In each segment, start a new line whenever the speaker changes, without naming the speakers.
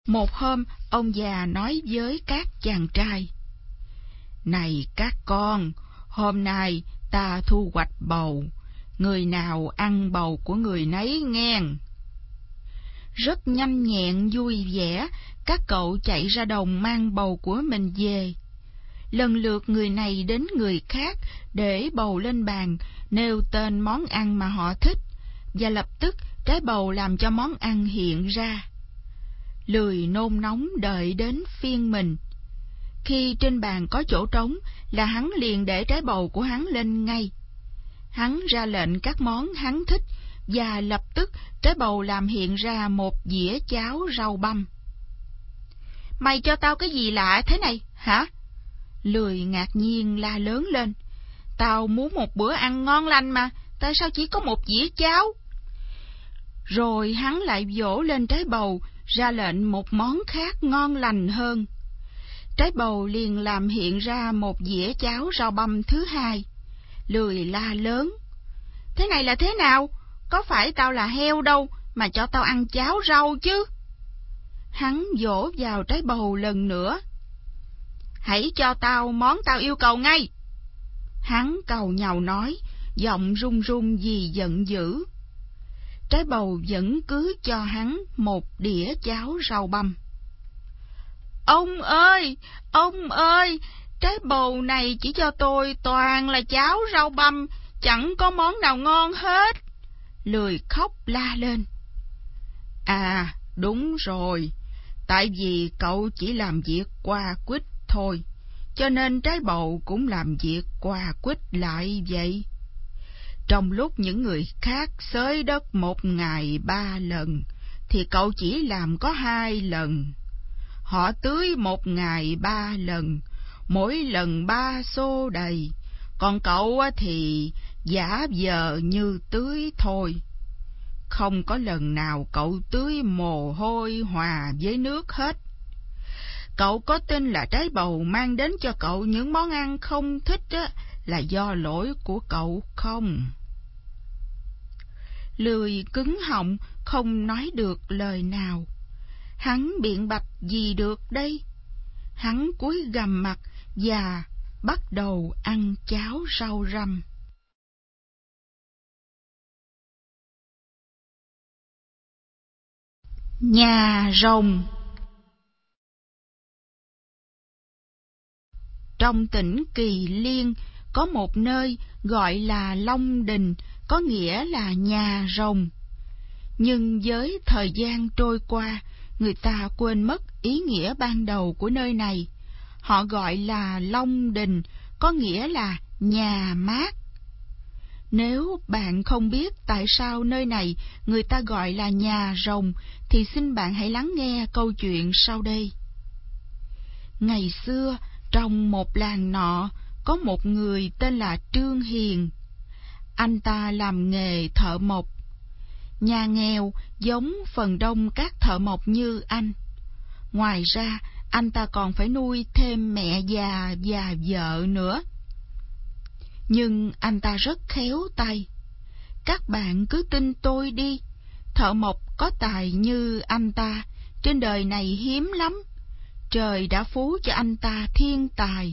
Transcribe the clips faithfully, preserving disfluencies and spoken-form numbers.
Một hôm, ông già nói với các chàng trai: "Này các con, hôm nay ta thu hoạch bầu, người nào ăn bầu của người nấy nghen." Rất nhanh nhẹn vui vẻ, các cậu chạy ra đồng mang bầu của mình về. Lần lượt người này đến người khác để bầu lên bàn, nêu tên món ăn mà họ thích, và lập tức trái bầu làm cho món ăn hiện ra. Lười nôn nóng đợi đến phiên mình. Khi trên bàn có chỗ trống là hắn liền để trái bầu của hắn lên ngay. Hắn ra lệnh các món hắn thích, và lập tức trái bầu làm hiện ra một dĩa cháo rau băm. "Mày cho tao cái gì lạ thế này, hả?" Lười ngạc nhiên la lớn lên. "Tao muốn một bữa ăn ngon lành mà, tại sao chỉ có một dĩa cháo?" Rồi hắn lại vỗ lên trái bầu, ra lệnh một món khác ngon lành hơn. Trái bầu liền làm hiện ra một dĩa cháo rau băm thứ hai. Lười la lớn: "Thế này là thế nào? Có phải tao là heo đâu mà cho tao ăn cháo rau chứ?" Hắn vỗ vào trái bầu lần nữa. "Hãy cho tao món tao yêu cầu ngay!" Hắn càu nhàu nói, giọng run run vì giận dữ. Trái bầu vẫn cứ cho hắn một đĩa cháo rau băm. "Ông ơi, ông ơi, trái bầu này chỉ cho tôi toàn là cháo rau băm, chẳng có món nào ngon hết." Lười khóc la lên. "À, đúng rồi, tại vì cậu chỉ làm việc qua quýt thôi, cho nên trái bầu cũng làm việc qua quýt lại vậy. Trong lúc những người khác xới đất một ngày ba lần, thì cậu chỉ làm có hai lần. Họ tưới một ngày ba lần, mỗi lần ba xô đầy, còn cậu thì giả vờ như tưới thôi. Không có lần nào cậu tưới mồ hôi hòa với nước hết. Cậu có tin là trái bầu mang đến cho cậu những món ăn không thích á, là do lỗi của cậu không?" Lười cứng họng, không nói được lời nào. Hắn biện bạch gì được đây? Hắn cúi gằm mặt và bắt đầu ăn cháo rau răm. Nhà rồng. Trong tỉnh Kỳ Liên có một nơi gọi là Long Đình, có nghĩa là nhà rồng. Nhưng với thời gian trôi qua, người ta quên mất ý nghĩa ban đầu của nơi này. Họ gọi là Long Đình, có nghĩa là nhà mát. Nếu bạn không biết tại sao nơi này người ta gọi là nhà rồng, thì xin bạn hãy lắng nghe câu chuyện sau đây. Ngày xưa, trong một làng nọ, có một người tên là Trương Hiền. Anh ta làm nghề thợ mộc. Nhà nghèo giống phần đông các thợ mộc như anh. Ngoài ra, anh ta còn phải nuôi thêm mẹ già và vợ nữa. Nhưng anh ta rất khéo tay. Các bạn cứ tin tôi đi, thợ mộc có tài như anh ta trên đời này hiếm lắm. Trời đã phú cho anh ta thiên tài.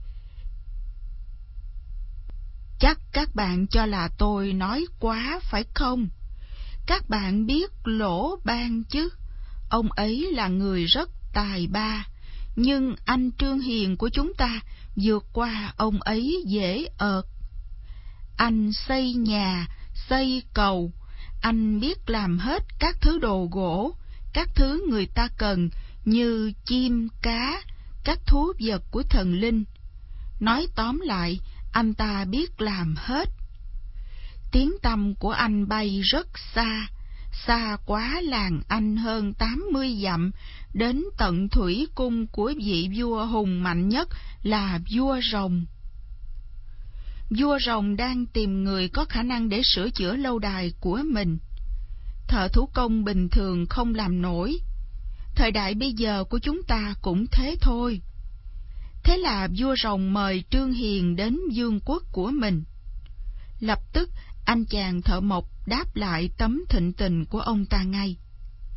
Chắc các bạn cho là tôi nói quá phải không? Các bạn biết Lỗ Ban chứ? Ông ấy là người rất tài ba, nhưng anh Trương Hiền của chúng ta vượt qua ông ấy dễ ợt. Anh xây nhà, xây cầu, anh biết làm hết các thứ đồ gỗ, các thứ người ta cần như chim, cá, các thú vật của thần linh. Nói tóm lại, anh ta biết làm hết. Tiếng tăm của anh bay rất xa, xa quá làng anh hơn tám mươi dặm, đến tận thủy cung của vị vua hùng mạnh nhất là vua rồng. Vua rồng đang tìm người có khả năng để sửa chữa lâu đài của mình. Thợ thủ công bình thường không làm nổi. Thời đại bây giờ của chúng ta cũng thế thôi. Thế là vua rồng mời Trương Hiền đến vương quốc của mình. Lập tức anh chàng thợ mộc đáp lại tấm thịnh tình của ông ta ngay.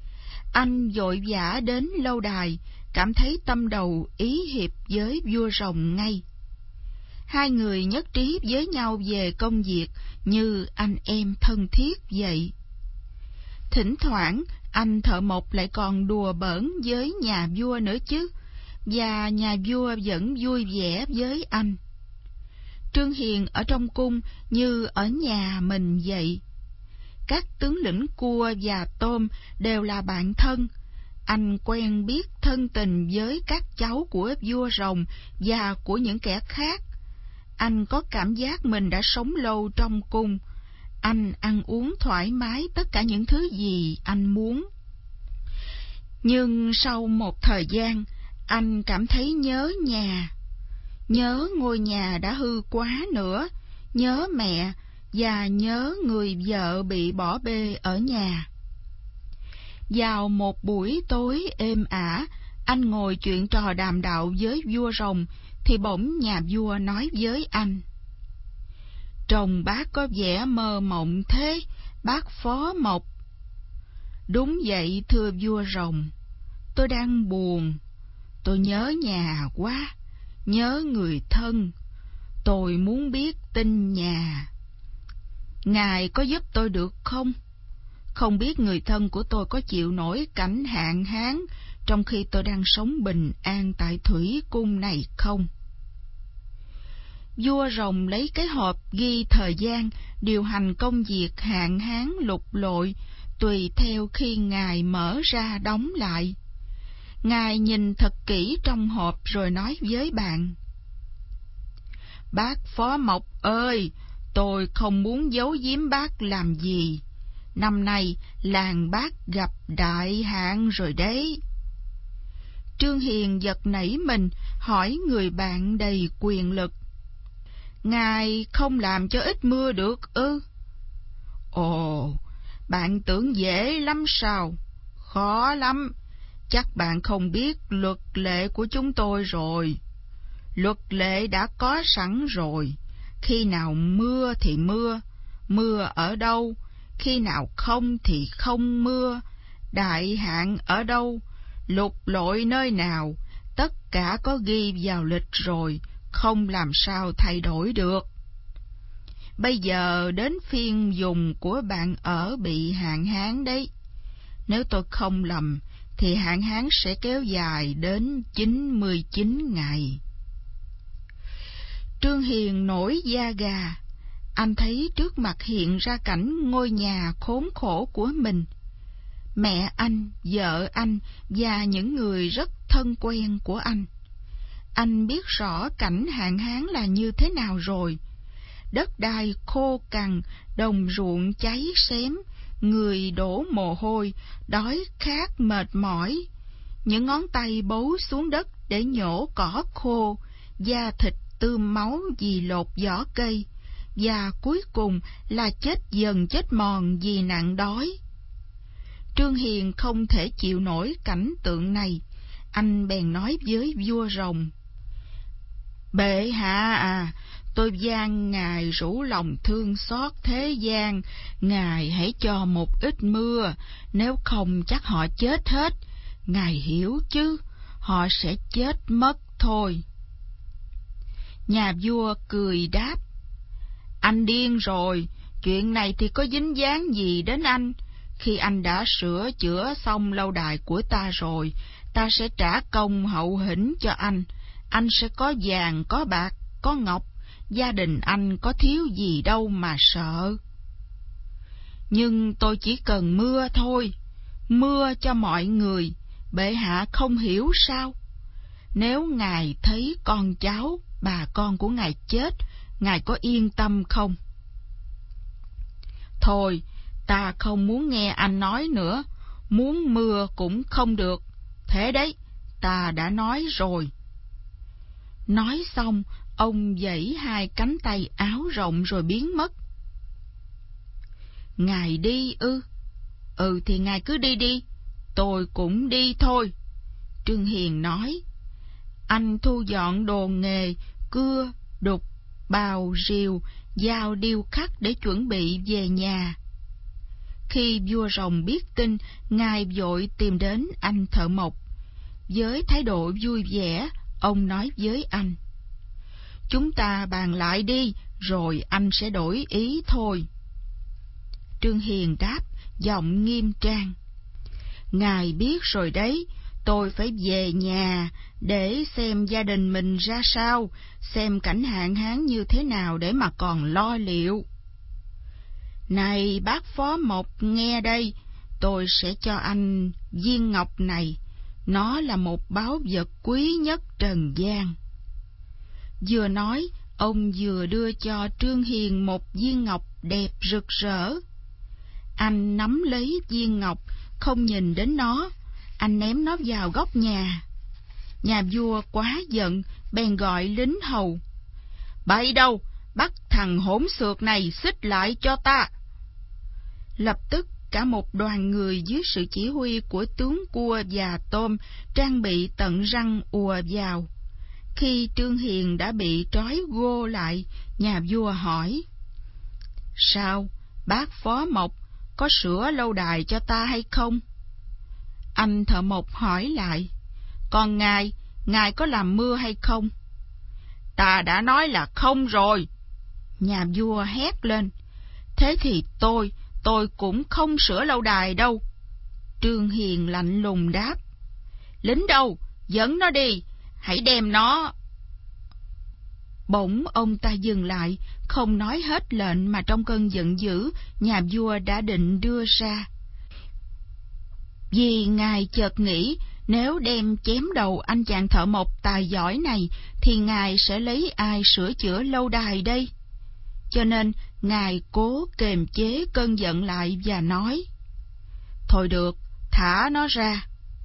Anh vội vã đến lâu đài, cảm thấy tâm đầu ý hiệp với vua rồng ngay. Hai người nhất trí với nhau về công việc như anh em thân thiết vậy. Thỉnh thoảng, anh thợ mộc lại còn đùa bỡn với nhà vua nữa chứ, và nhà vua vẫn vui vẻ với anh. Trương Hiền ở trong cung như ở nhà mình vậy. Các tướng lĩnh cua và tôm đều là bạn thân. Anh quen biết thân tình với các cháu của vua rồng và của những kẻ khác. Anh có cảm giác mình đã sống lâu trong cung. Anh ăn uống thoải mái tất cả những thứ gì anh muốn. Nhưng sau một thời gian, anh cảm thấy nhớ nhà. Nhớ ngôi nhà đã hư quá nữa, nhớ mẹ và nhớ người vợ bị bỏ bê ở nhà. Vào một buổi tối êm ả, anh ngồi chuyện trò đàm đạo với vua rồng, thì bỗng nhà vua nói với anh: "Trông bác có vẻ mơ mộng thế, bác Phó Mộc." "Đúng vậy thưa vua rồng, tôi đang buồn, tôi nhớ nhà quá, nhớ người thân, tôi muốn biết tin nhà. Ngài có giúp tôi được không? Không biết người thân của tôi có chịu nổi cảnh hạn hán trong khi tôi đang sống bình an tại thủy cung này không?" Vua rồng lấy cái hộp ghi thời gian điều hành công việc hạn hán lục lội, tùy theo khi ngài mở ra đóng lại. Ngài nhìn thật kỹ trong hộp rồi nói với bạn: "Bác Phó Mộc ơi, tôi không muốn giấu giếm bác làm gì. Năm nay làng bác gặp đại hạn rồi đấy." Trương Hiền giật nảy mình, hỏi người bạn đầy quyền lực: "Ngài không làm cho ít mưa được ư?" "Ồ, bạn tưởng dễ lắm sao? Khó lắm. Chắc bạn không biết luật lệ của chúng tôi rồi. Luật lệ đã có sẵn rồi. Khi nào mưa thì mưa, mưa ở đâu, khi nào không thì không mưa, đại hạn ở đâu, lục lội nơi nào, tất cả có ghi vào lịch rồi, không làm sao thay đổi được. Bây giờ đến phiên vùng của bạn ở bị hạn hán đấy. Nếu tôi không lầm, thì hạn hán sẽ kéo dài đến chín mươi chín ngày. Trương Hiền nổi da gà. Anh thấy trước mặt hiện ra cảnh ngôi nhà khốn khổ của mình. Mẹ anh, vợ anh và những người rất thân quen của anh. Anh biết rõ cảnh hạn hán là như thế nào rồi. Đất đai khô cằn, đồng ruộng cháy xém, người đổ mồ hôi, đói khát mệt mỏi. Những ngón tay bấu xuống đất để nhổ cỏ khô, da thịt tươm máu vì lột vỏ cây, và cuối cùng là chết dần chết mòn vì nạn đói. Trương Hiền không thể chịu nổi cảnh tượng này. Anh bèn nói với vua rồng: "Bệ hạ à, tôi van ngài rủ lòng thương xót thế gian, ngài hãy cho một ít mưa, nếu không chắc họ chết hết. Ngài hiểu chứ, họ sẽ chết mất thôi." Nhà vua cười đáp: "Anh điên rồi, chuyện này thì có dính dáng gì đến anh? Khi anh đã sửa chữa xong lâu đài của ta rồi, ta sẽ trả công hậu hĩnh cho anh. Anh sẽ có vàng, có bạc, có ngọc, gia đình anh có thiếu gì đâu mà sợ. Nhưng tôi chỉ cần mưa thôi, mưa cho mọi người, bệ hạ không hiểu sao? Nếu ngài thấy con cháu, bà con của ngài chết, ngài có yên tâm không?" "Thôi, ta không muốn nghe anh nói nữa, muốn mưa cũng không được. Thế đấy, ta đã nói rồi." Nói xong, ông giãy hai cánh tay áo rộng rồi biến mất. "Ngài đi ư? Ừ thì ngài cứ đi đi, tôi cũng đi thôi." Trương Hiền nói. Anh thu dọn đồ nghề, cưa, đục, bào, rìu, dao điêu khắc để chuẩn bị về nhà. Khi vua rồng biết tin, ngài vội tìm đến anh thợ mộc. Với thái độ vui vẻ, ông nói với anh: "Chúng ta bàn lại đi, rồi anh sẽ đổi ý thôi." Trương Hiền đáp, giọng nghiêm trang: "Ngài biết rồi đấy, tôi phải về nhà để xem gia đình mình ra sao, xem cảnh hạn hán như thế nào để mà còn lo liệu." "Này bác Phó Mộc, nghe đây, tôi sẽ cho anh viên ngọc này, nó là một báu vật quý nhất trần gian." Vừa nói, ông vừa đưa cho Trương Hiền một viên ngọc đẹp rực rỡ. Anh nắm lấy viên ngọc, không nhìn đến nó, anh ném nó vào góc nhà. Nhà vua quá giận, bèn gọi lính hầu: "Bậy đâu, bắt thằng hỗn xược này xích lại cho ta." Lập tức cả một đoàn người dưới sự chỉ huy của tướng Cua và Tôm, trang bị tận răng ùa vào. Khi Trương Hiền đã bị trói gô lại, nhà vua hỏi: "Sao, bác Phó Mộc, có sửa lâu đài cho ta hay không?" Anh thợ mộc hỏi lại: "Còn ngài, ngài có làm mưa hay không?" "Ta đã nói là không rồi." Nhà vua hét lên: "Thế thì tôi, tôi cũng không sửa lâu đài đâu." Trương Hiền lạnh lùng đáp: "Lính đâu, dẫn nó đi, hãy đem nó." Bỗng ông ta dừng lại, không nói hết lệnh mà trong cơn giận dữ, nhà vua đã định đưa ra. Vì ngài chợt nghĩ, nếu đem chém đầu anh chàng thợ mộc tài giỏi này, thì ngài sẽ lấy ai sửa chữa lâu đài đây? Cho nên, ngài cố kềm chế cơn giận lại và nói: "Thôi được, thả nó ra."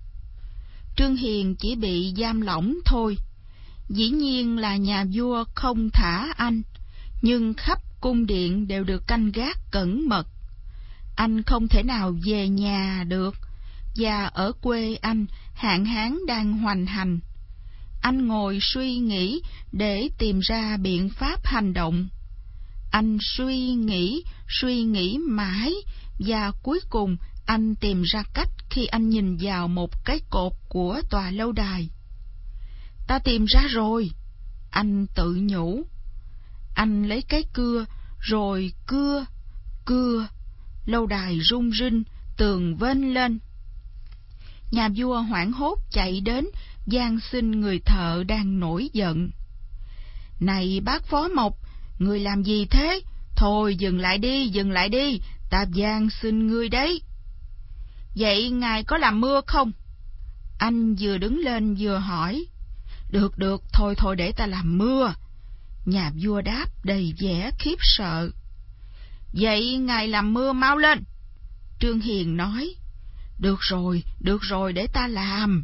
Trương Hiền chỉ bị giam lỏng thôi. Dĩ nhiên là nhà vua không thả anh, nhưng khắp cung điện đều được canh gác cẩn mật. Anh không thể nào về nhà được, và ở quê anh hạn hán đang hoành hành. Anh ngồi suy nghĩ để tìm ra biện pháp hành động. Anh suy nghĩ, suy nghĩ mãi, và cuối cùng anh tìm ra cách khi anh nhìn vào một cái cột của tòa lâu đài. "Ta tìm ra rồi," anh tự nhủ. Anh lấy cái cưa, rồi cưa, cưa, lâu đài rung rinh, tường vênh lên. Nhà vua hoảng hốt chạy đến, van xin người thợ đang nổi giận: "Này bác Phó Mộc, người làm gì thế? Thôi dừng lại đi, dừng lại đi, ta van xin ngươi đấy." "Vậy ngài có làm mưa không?" Anh vừa đứng lên vừa hỏi. "Được được, thôi thôi để ta làm mưa." Nhà vua đáp đầy vẻ khiếp sợ. "Vậy ngài làm mưa mau lên." Trương Hiền nói. "Được rồi, được rồi để ta làm."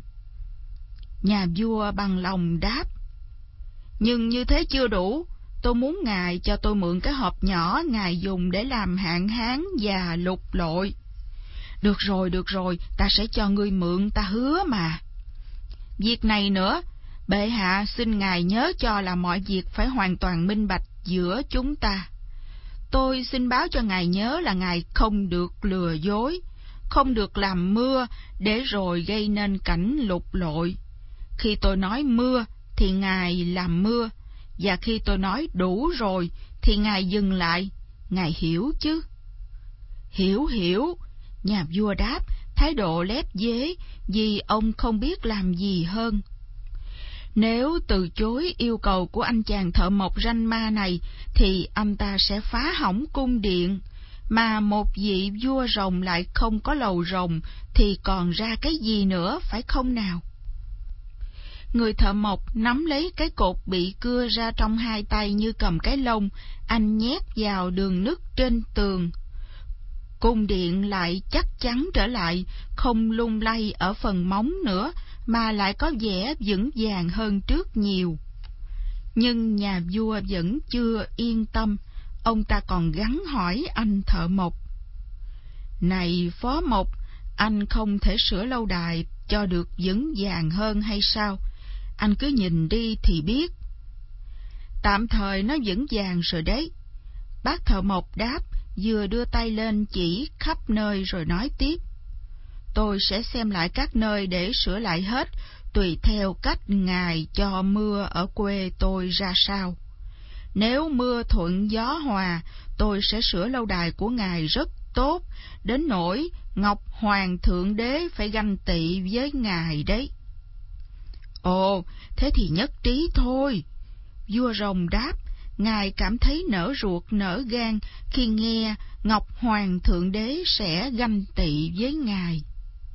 Nhà vua bằng lòng đáp. "Nhưng như thế chưa đủ, tôi muốn ngài cho tôi mượn cái hộp nhỏ ngài dùng để làm hạn hán và lục lội." "Được rồi, được rồi, ta sẽ cho ngươi mượn, ta hứa mà." "Việc này nữa, bệ hạ xin ngài nhớ cho là mọi việc phải hoàn toàn minh bạch giữa chúng ta. Tôi xin báo cho ngài nhớ là ngài không được lừa dối, không được làm mưa để rồi gây nên cảnh lục lội. Khi tôi nói mưa thì ngài làm mưa, và khi tôi nói đủ rồi thì ngài dừng lại, ngài hiểu chứ?" "Hiểu hiểu," nhà vua đáp, thái độ lép vế vì ông không biết làm gì hơn. Nếu từ chối yêu cầu của anh chàng thợ mộc ranh ma này, thì anh ta sẽ phá hỏng cung điện, mà một vị vua rồng lại không có lầu rồng, thì còn ra cái gì nữa, phải không nào? Người thợ mộc nắm lấy cái cột bị cưa ra trong hai tay như cầm cái lông, anh nhét vào đường nứt trên tường. Cung điện lại chắc chắn trở lại, không lung lay ở phần móng nữa, mà lại có vẻ vững vàng hơn trước nhiều. Nhưng nhà vua vẫn chưa yên tâm, ông ta còn gắng hỏi anh thợ mộc: "Này Phó Mộc, anh không thể sửa lâu đài cho được vững vàng hơn hay sao? Anh cứ nhìn đi thì biết." "Tạm thời nó vững vàng rồi đấy," bác thợ mộc đáp, vừa đưa tay lên chỉ khắp nơi rồi nói tiếp. Tôi sẽ xem lại các nơi để sửa lại hết, tùy theo cách Ngài cho mưa ở quê tôi ra sao. Nếu mưa thuận gió hòa, tôi sẽ sửa lâu đài của Ngài rất tốt, đến nỗi Ngọc Hoàng Thượng Đế phải ganh tị với Ngài đấy. Ồ, thế thì nhất trí thôi. Vua rồng đáp, Ngài cảm thấy nở ruột nở gan khi nghe Ngọc Hoàng Thượng Đế sẽ ganh tị với Ngài.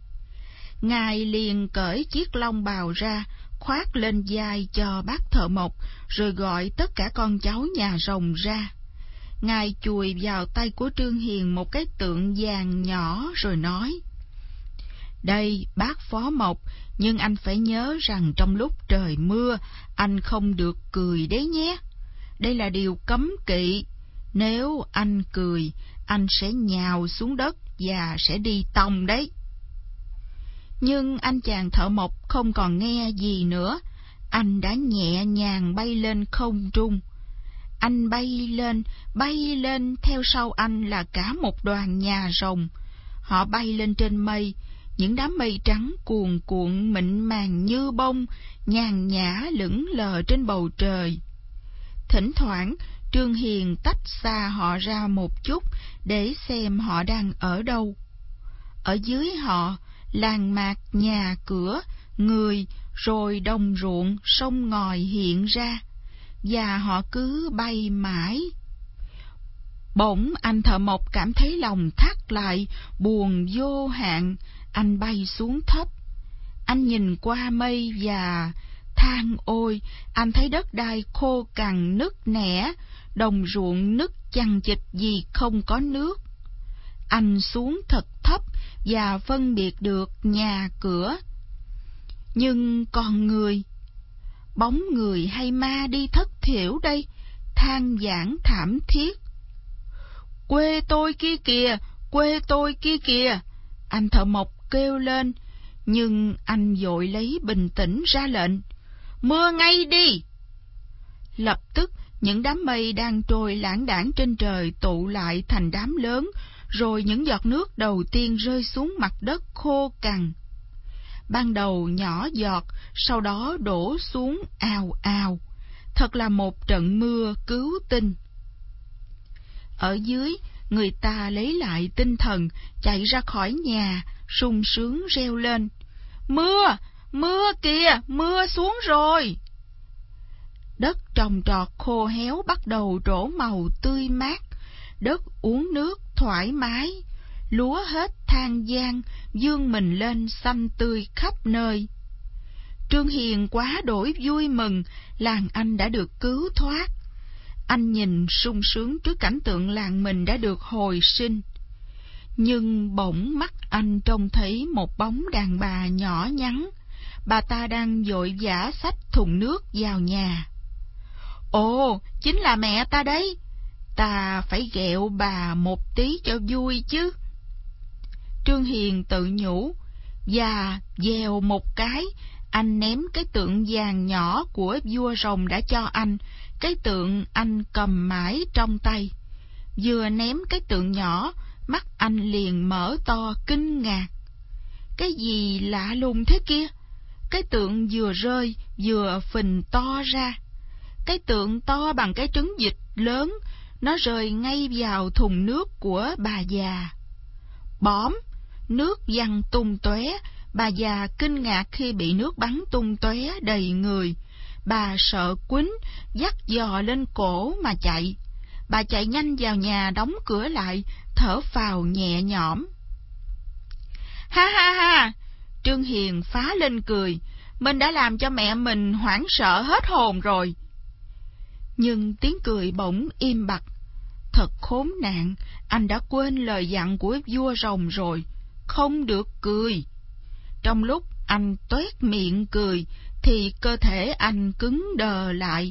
Ngài liền cởi chiếc long bào ra, khoác lên vai cho bác thợ mộc, rồi gọi tất cả con cháu nhà rồng ra. Ngài chùi vào tay của Trương Hiền một cái tượng vàng nhỏ rồi nói, đây bác phó mộc, nhưng anh phải nhớ rằng trong lúc trời mưa, anh không được cười đấy nhé. Đây là điều cấm kỵ. Nếu anh cười, anh sẽ nhào xuống đất và sẽ đi tòng đấy. Nhưng anh chàng thợ mộc không còn nghe gì nữa. Anh đã nhẹ nhàng bay lên không trung. Anh bay lên, bay lên, theo sau anh là cả một đoàn nhà rồng. Họ bay lên trên mây, những đám mây trắng cuồn cuộn mịn màng như bông, nhàn nhã lững lờ trên bầu trời. Thỉnh thoảng, Trương Hiền tách xa họ ra một chút để xem họ đang ở đâu. Ở dưới họ, làng mạc, nhà cửa, người, rồi đồng ruộng, sông ngòi hiện ra, và họ cứ bay mãi. Bỗng anh thợ mộc cảm thấy lòng thắt lại, buồn vô hạn, anh bay xuống thấp. Anh nhìn qua mây và than ôi, anh thấy đất đai khô cằn nứt nẻ, đồng ruộng nứt chằng chịt vì không có nước. Anh xuống thật thấp và phân biệt được nhà cửa. Nhưng còn người, bóng người hay ma đi thất thiểu đây, than vãn thảm thiết. Quê tôi kia kìa, quê tôi kia kìa, anh thợ mộc kêu lên, nhưng anh vội lấy bình tĩnh ra lệnh, mưa ngay đi. Lập tức những đám mây đang trôi lãng đãng trên trời tụ lại thành đám lớn, rồi những giọt nước đầu tiên rơi xuống mặt đất khô cằn. Ban đầu nhỏ giọt, sau đó đổ xuống ào ào. Thật là một trận mưa cứu tinh. Ở dưới, người ta lấy lại tinh thần, chạy ra khỏi nhà, sung sướng reo lên, mưa, mưa kìa, mưa xuống rồi. Đất trồng trọt khô héo bắt đầu trổ màu tươi mát, đất uống nước thoải mái, lúa hết than gian, vươn mình lên xanh tươi khắp nơi. Trương Hiền quá đổi vui mừng, làng anh đã được cứu thoát. Anh nhìn sung sướng trước cảnh tượng làng mình đã được hồi sinh. Nhưng bỗng mắt anh trông thấy một bóng đàn bà nhỏ nhắn. Bà ta đang vội vã xách thùng nước vào nhà. Ồ, chính là mẹ ta đấy. Ta phải ghẹo bà một tí cho vui chứ. Trương Hiền tự nhủ, và dèo một cái, anh ném cái tượng vàng nhỏ của vua rồng đã cho anh, cái tượng anh cầm mãi trong tay. Vừa ném cái tượng nhỏ, mắt anh liền mở to kinh ngạc. Cái gì lạ lùng thế kia? Cái tượng vừa rơi vừa phình to ra. Cái tượng to bằng cái trứng vịt lớn, nó rơi ngay vào thùng nước của bà già. Bõm, nước văng tung tóe. Bà già kinh ngạc khi bị nước bắn tung tóe đầy người. Bà sợ quýnh, dắt giò lên cổ mà chạy. Bà chạy nhanh vào nhà đóng cửa lại, thở phào nhẹ nhõm. Ha ha ha! Trương Hiền phá lên cười. Mình đã làm cho mẹ mình hoảng sợ hết hồn rồi. Nhưng tiếng cười bỗng im bặt. Thật khốn nạn, anh đã quên lời dặn của vua rồng rồi. Không được cười. Trong lúc anh toét miệng cười, thì cơ thể anh cứng đờ lại.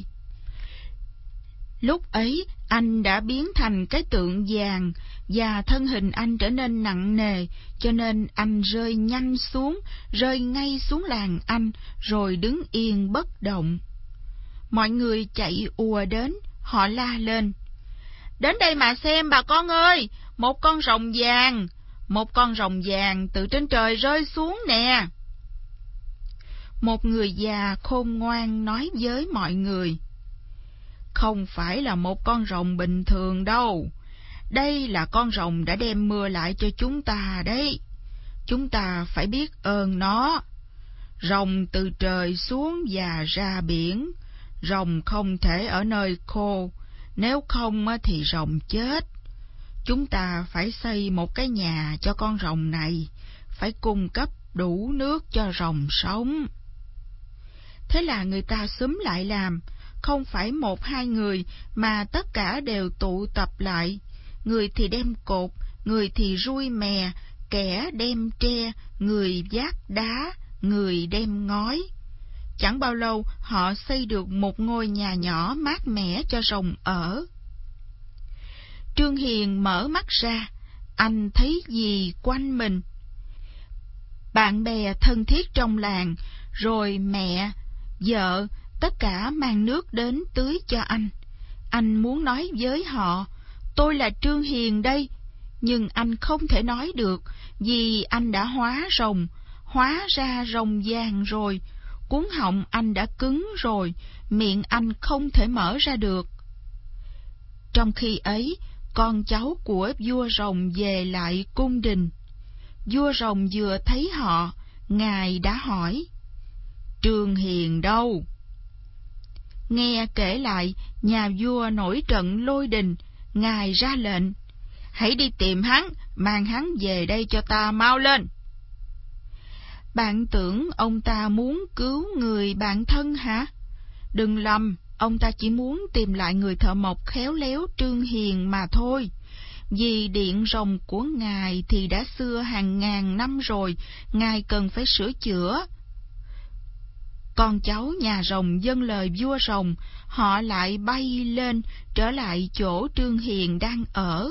Lúc ấy, anh đã biến thành cái tượng vàng, và thân hình anh trở nên nặng nề, cho nên anh rơi nhanh xuống, rơi ngay xuống làng anh, rồi đứng yên bất động. Mọi người chạy ùa đến, họ la lên. Đến đây mà xem bà con ơi, một con rồng vàng, một con rồng vàng từ trên trời rơi xuống nè. Một người già khôn ngoan nói với mọi người: Không phải là một con rồng bình thường đâu, đây là con rồng đã đem mưa lại cho chúng ta đấy. Chúng ta phải biết ơn nó. Rồng từ trời xuống và ra biển, rồng không thể ở nơi khô, nếu không thì rồng chết. Chúng ta phải xây một cái nhà cho con rồng này, phải cung cấp đủ nước cho rồng sống. Thế là người ta xúm lại làm, không phải một hai người mà tất cả đều tụ tập lại. Người thì đem cột, người thì rui mè, kẻ đem tre, người vác đá, người đem ngói. Chẳng bao lâu họ xây được một ngôi nhà nhỏ mát mẻ cho rồng ở. Trương Hiền mở mắt ra, anh thấy gì quanh mình? Bạn bè thân thiết trong làng, rồi mẹ, vợ, tất cả mang nước đến tưới cho anh. Anh muốn nói với họ, tôi là Trương Hiền đây, nhưng anh không thể nói được, vì anh đã hóa rồng, hóa ra rồng vàng rồi, cuống họng anh đã cứng rồi, miệng anh không thể mở ra được. Trong khi ấy, con cháu của vua rồng về lại cung đình. Vua rồng vừa thấy họ, ngài đã hỏi: Trương Hiền đâu? Nghe kể lại, nhà vua nổi trận lôi đình, ngài ra lệnh: Hãy đi tìm hắn, mang hắn về đây cho ta mau lên. Bạn tưởng ông ta muốn cứu người bạn thân hả? Đừng lầm, ông ta chỉ muốn tìm lại người thợ mộc khéo léo Trương Hiền mà thôi. Vì điện rồng của ngài thì đã xưa hàng ngàn năm rồi, ngài cần phải sửa chữa. Con cháu nhà rồng dâng lời vua rồng, họ lại bay lên trở lại chỗ Trương Hiền đang ở.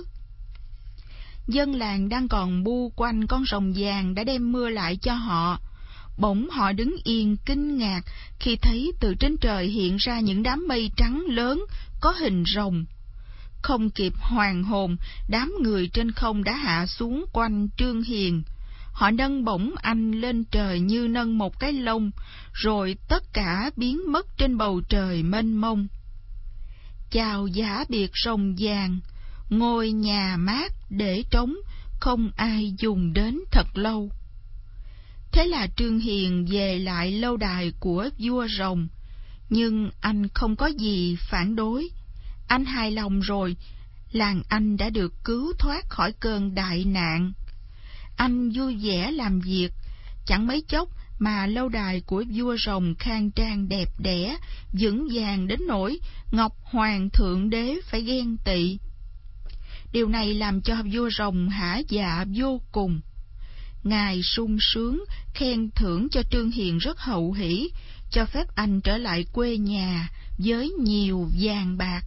Dân làng đang còn bu quanh con rồng vàng đã đem mưa lại cho họ. Bỗng họ đứng yên kinh ngạc khi thấy từ trên trời hiện ra những đám mây trắng lớn có hình rồng. Không kịp hoàn hồn, đám người trên không đã hạ xuống quanh Trương Hiền. Họ nâng bổng anh lên trời như nâng một cái lông, rồi tất cả biến mất trên bầu trời mênh mông. Chào giả biệt rồng vàng, ngôi nhà mát để trống, không ai dùng đến thật lâu. Thế là Trương Hiền về lại lâu đài của vua rồng, nhưng anh không có gì phản đối. Anh hài lòng rồi, làng anh đã được cứu thoát khỏi cơn đại nạn. Anh vui vẻ làm việc, chẳng mấy chốc mà lâu đài của vua rồng khang trang đẹp đẽ, vững vàng đến nỗi Ngọc Hoàng Thượng Đế phải ghen tị. Điều này làm cho vua rồng hả dạ vô cùng. Ngài sung sướng, khen thưởng cho Trương Hiền rất hậu hỷ, cho phép anh trở lại quê nhà với nhiều vàng bạc.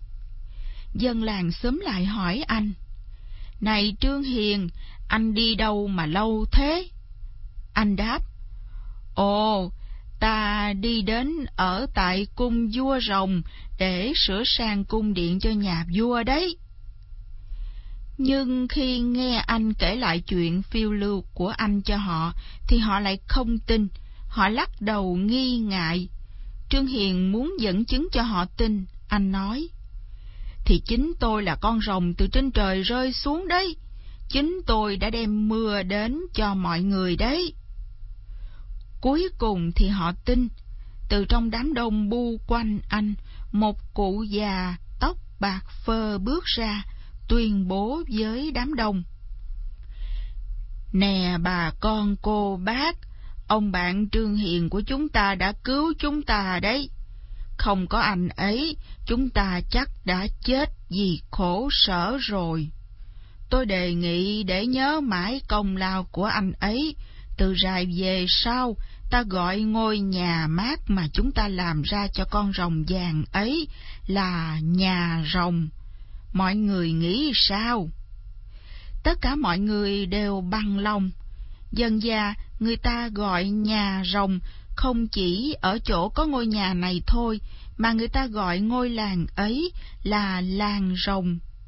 Dân làng xúm lại hỏi anh: Này Trương Hiền, anh đi đâu mà lâu thế? Anh đáp: Ồ, ta đi đến ở tại cung vua rồng để sửa sang cung điện cho nhà vua đấy. Nhưng khi nghe anh kể lại chuyện phiêu lưu của anh cho họ, thì họ lại không tin, họ lắc đầu nghi ngại. Trương Hiền muốn dẫn chứng cho họ tin, anh nói: Thì chính tôi là con rồng từ trên trời rơi xuống đấy, chính tôi đã đem mưa đến cho mọi người đấy. Cuối cùng thì họ tin. Từ trong đám đông bu quanh anh, một cụ già tóc bạc phơ bước ra, tuyên bố với đám đông: Nè bà con cô bác, ông bạn Trương Hiền của chúng ta đã cứu chúng ta đấy. Không có anh ấy, chúng ta chắc đã chết vì khổ sở rồi. Tôi đề nghị để nhớ mãi công lao của anh ấy, từ rày về sau, ta gọi ngôi nhà mát mà chúng ta làm ra cho con rồng vàng ấy là nhà rồng. Mọi người nghĩ sao? Tất cả mọi người đều bằng lòng. Dần dà, người ta gọi nhà rồng không chỉ ở chỗ có ngôi nhà này thôi, mà người ta gọi ngôi làng ấy là làng rồng.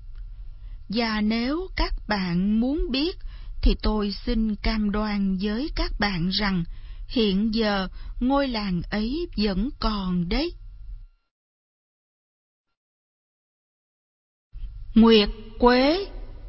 Và nếu các bạn muốn biết, thì tôi xin cam đoan với các bạn rằng hiện giờ ngôi làng ấy vẫn còn đấy. Nguyệt quế.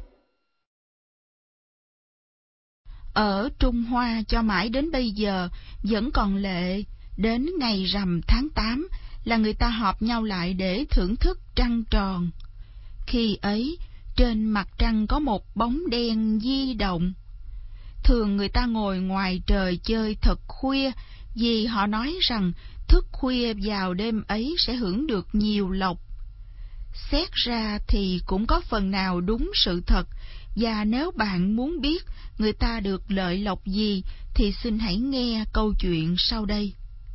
Ở Trung Hoa cho mãi đến bây giờ vẫn còn lệ, đến ngày rằm tháng tám là người ta họp nhau lại để thưởng thức trăng tròn. Khi ấy, trên mặt trăng có một bóng đen di động. Thường người ta ngồi ngoài trời chơi thật khuya, vì họ nói rằng thức khuya vào đêm ấy sẽ hưởng được nhiều lộc. Xét ra thì cũng có phần nào đúng sự thật, và nếu bạn muốn biết người ta được lợi lộc gì thì xin hãy nghe câu chuyện sau đây.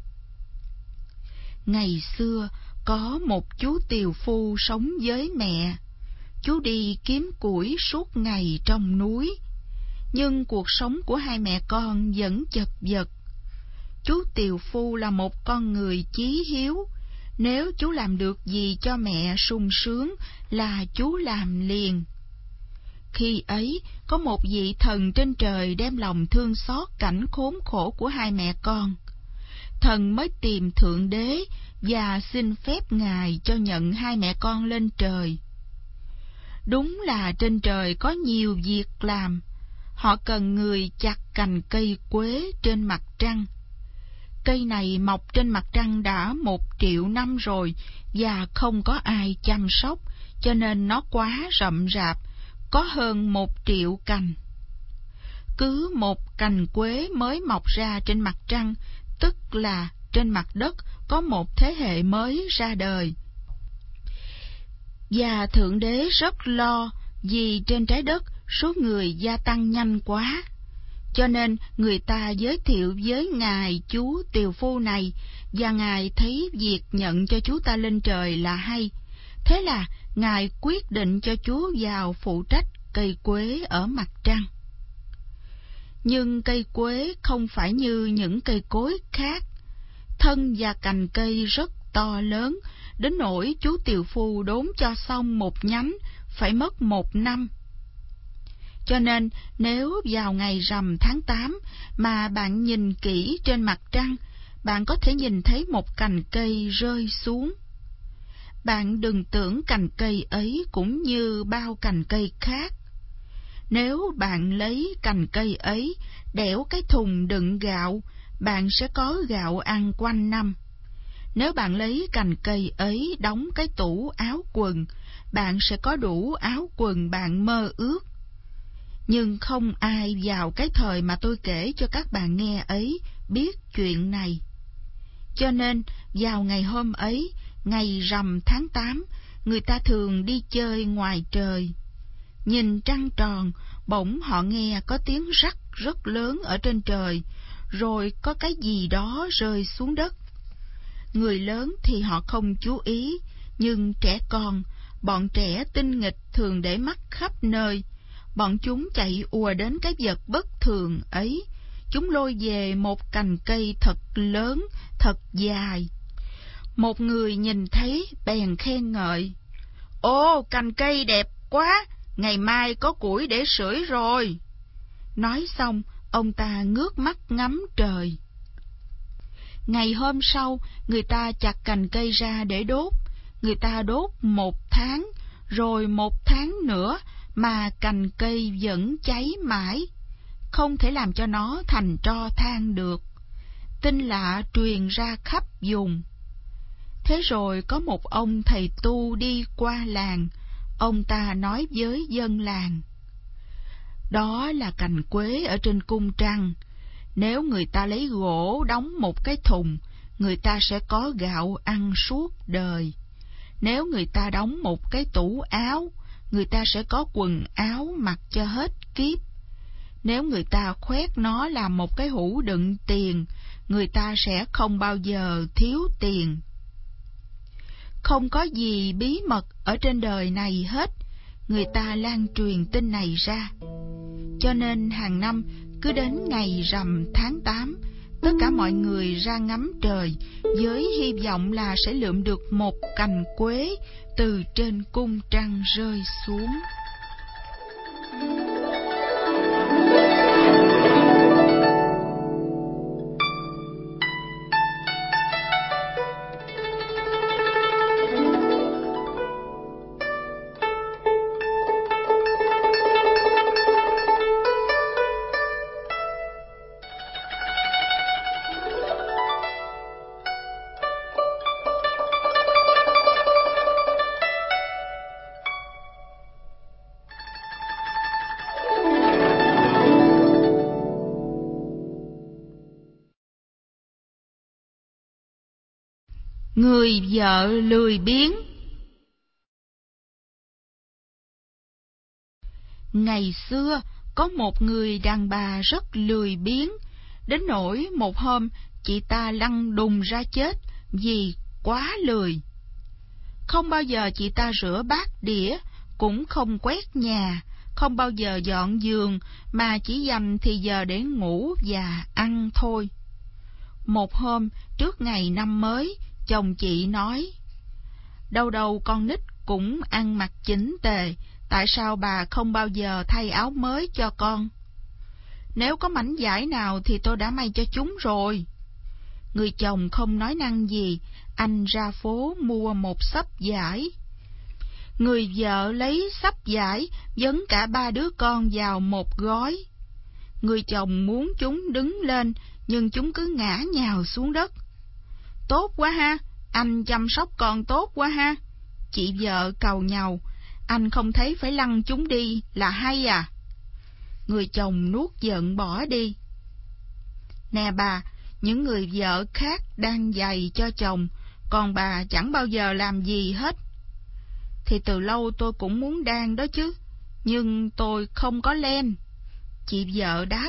Ngày xưa, có một chú tiều phu sống với mẹ. Chú đi kiếm củi suốt ngày trong núi, nhưng cuộc sống của hai mẹ con vẫn chật vật. Chú tiều phu là một con người chí hiếu. Nếu chú làm được gì cho mẹ sung sướng là chú làm liền. Khi ấy, có một vị thần trên trời đem lòng thương xót cảnh khốn khổ của hai mẹ con. Thần mới tìm Thượng Đế và xin phép Ngài cho nhận hai mẹ con lên trời. Đúng là trên trời có nhiều việc làm. Họ cần người chặt cành cây quế trên mặt trăng. Cây này mọc trên mặt trăng đã một triệu năm rồi và không có ai chăm sóc, cho nên nó quá rậm rạp, có hơn một triệu cành. Cứ một cành quế mới mọc ra trên mặt trăng, tức là trên mặt đất có một thế hệ mới ra đời. Và Thượng Đế rất lo, vì trên trái đất số người gia tăng nhanh quá. Cho nên người ta giới thiệu với Ngài chú tiều phu này, và Ngài thấy việc nhận cho chú ta lên trời là hay. Thế là Ngài quyết định cho chú vào phụ trách cây quế ở mặt trăng. Nhưng cây quế không phải như những cây cối khác. Thân và cành cây rất to lớn, đến nỗi chú tiều phu đốn cho xong một nhánh phải mất một năm. Cho nên nếu vào ngày rằm tháng tám mà bạn nhìn kỹ trên mặt trăng, bạn có thể nhìn thấy một cành cây rơi xuống. Bạn đừng tưởng cành cây ấy cũng như bao cành cây khác. Nếu bạn lấy cành cây ấy, đẽo cái thùng đựng gạo, bạn sẽ có gạo ăn quanh năm. Nếu bạn lấy cành cây ấy đóng cái tủ áo quần, bạn sẽ có đủ áo quần bạn mơ ước. Nhưng không ai vào cái thời mà tôi kể cho các bạn nghe ấy biết chuyện này. Cho nên vào ngày hôm ấy, ngày rằm tháng tám, người ta thường đi chơi ngoài trời. Nhìn trăng tròn, bỗng họ nghe có tiếng rắc rất lớn ở trên trời, rồi có cái gì đó rơi xuống đất. Người lớn thì họ không chú ý, nhưng trẻ con, bọn trẻ tinh nghịch thường để mắt khắp nơi. Bọn chúng chạy ùa đến cái vật bất thường ấy. Chúng lôi về một cành cây thật lớn, thật dài. Một người nhìn thấy bèn khen ngợi: "Ồ, cành cây đẹp quá, ngày mai có củi để sưởi rồi." Nói xong, ông ta ngước mắt ngắm trời. Ngày hôm sau, người ta chặt cành cây ra để đốt. Người ta đốt một tháng, rồi một tháng nữa, mà cành cây vẫn cháy mãi, không thể làm cho nó thành tro than được. Tin lạ truyền ra khắp vùng. Thế rồi có một ông thầy tu đi qua làng. Ông ta nói với dân làng: "Đó là cành quế ở trên cung trăng. Nếu người ta lấy gỗ đóng một cái thùng, người ta sẽ có gạo ăn suốt đời. Nếu người ta đóng một cái tủ áo, người ta sẽ có quần áo mặc cho hết kiếp. Nếu người ta khoét nó làm một cái hũ đựng tiền, người ta sẽ không bao giờ thiếu tiền." Không có gì bí mật ở trên đời này hết, người ta lan truyền tin này ra. Cho nên hàng năm, cứ đến ngày rằm tháng tám, tất cả mọi người ra ngắm trời, với hy vọng là sẽ lượm được một cành quế từ trên cung trăng rơi xuống. Người vợ lười biếng. Ngày xưa, có một người đàn bà rất lười biếng, đến nỗi một hôm chị ta lăn đùng ra chết vì quá lười. Không bao giờ chị ta rửa bát đĩa, cũng không quét nhà, không bao giờ dọn giường, mà chỉ dành thì giờ để ngủ và ăn thôi. Một hôm, trước ngày năm mới, chồng chị nói: "Đâu đâu con nít cũng ăn mặc chỉnh tề, tại sao bà không bao giờ thay áo mới cho con? Nếu có mảnh vải nào thì tôi đã may cho chúng rồi." Người chồng không nói năng gì, anh ra phố mua một xấp vải. Người vợ lấy xấp vải dấn cả ba đứa con vào một gói. Người chồng muốn chúng đứng lên, nhưng chúng cứ ngã nhào xuống đất. "Tốt quá ha, anh chăm sóc con tốt quá ha." Chị vợ càu nhàu: "Anh không thấy phải lăn chúng đi là hay à?" Người chồng nuốt giận bỏ đi. "Nè bà, những người vợ khác đang giày cho chồng, còn bà chẳng bao giờ làm gì hết." "Thì từ lâu tôi cũng muốn đan đó chứ, nhưng tôi không có len." Chị vợ đáp.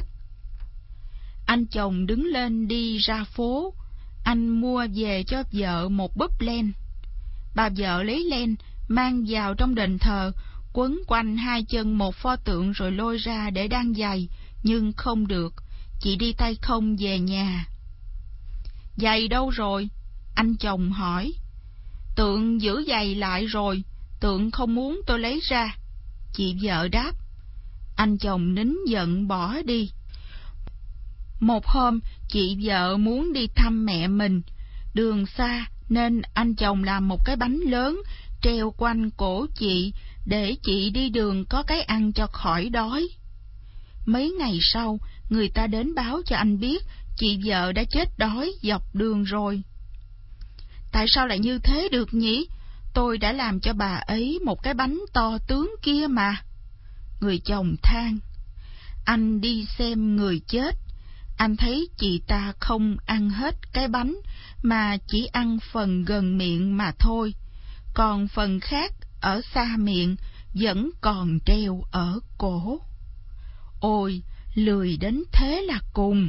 Anh chồng đứng lên đi ra phố. Anh mua về cho vợ một búp len. Bà vợ lấy len, mang vào trong đền thờ, quấn quanh hai chân một pho tượng rồi lôi ra để đan giày, nhưng không được. Chị đi tay không về nhà. "Giày đâu rồi?" anh chồng hỏi. "Tượng giữ giày lại rồi, tượng không muốn tôi lấy ra." Chị vợ đáp. Anh chồng nín giận bỏ đi. Một hôm, chị vợ muốn đi thăm mẹ mình. Đường xa nên anh chồng làm một cái bánh lớn treo quanh cổ chị, để chị đi đường có cái ăn cho khỏi đói. Mấy ngày sau, người ta đến báo cho anh biết chị vợ đã chết đói dọc đường rồi. "Tại sao lại như thế được nhỉ? Tôi đã làm cho bà ấy một cái bánh to tướng kia mà." Người chồng than. Anh đi xem người chết. Anh thấy chị ta không ăn hết cái bánh, mà chỉ ăn phần gần miệng mà thôi, còn phần khác ở xa miệng vẫn còn treo ở cổ. Ôi, lười đến thế là cùng.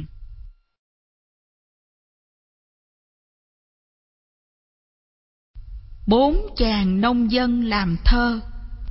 Bốn chàng nông dân làm thơ.